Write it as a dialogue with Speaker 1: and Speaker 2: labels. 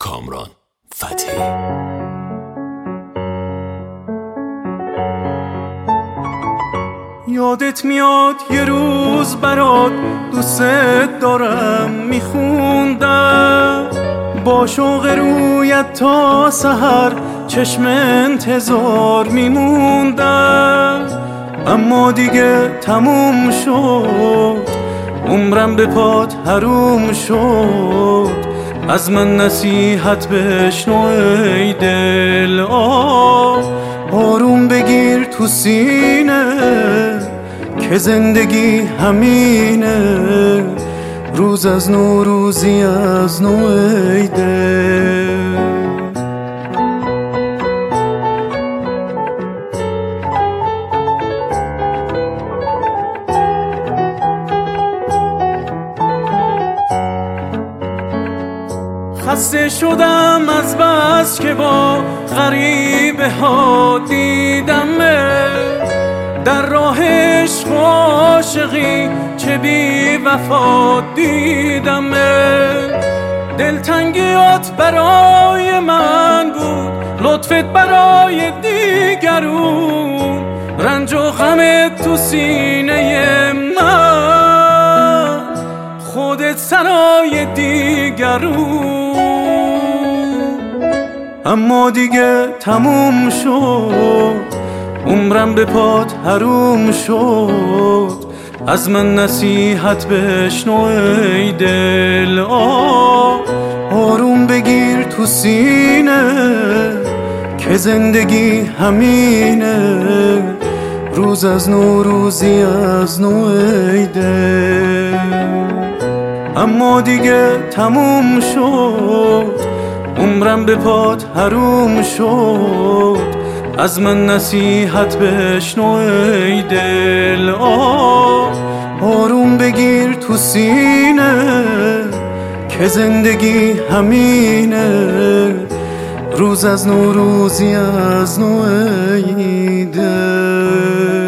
Speaker 1: کامران فتحی.
Speaker 2: یادت میاد یه روز برات دوست دارم میخوندم، با شوق رویت تا سحر چشم انتظار میموندم، اما دیگه تموم شد، عمرم به پات حروم شد، از من نصیحت بشنو ای دل. آروم بگیر تو سینه که زندگی همینه، روز از نو روزی از نو ای دل. خسته شدم از بس که با غریبه ها دیدمه، در راه عشق و عاشقی چه بی وفا دیدمه، دلتنگیات برای من بود، لطفت برای دیگرون، رنج و غمت تو سینه من، خودت سرای دیگرون، اما دیگه تموم شد، عمرم به پات حروم شد، از من نصیحت بشنو ای دل. آروم بگیر تو سینه که زندگی همینه، روز از نو روزی از نو ای دل، اما دیگه تموم شد، عمرم به پات حروم شد، از من نصیحت بشنو ای دل. آروم بگیر تو سینه که زندگی همینه، روز از نو روزی از نو ای دل.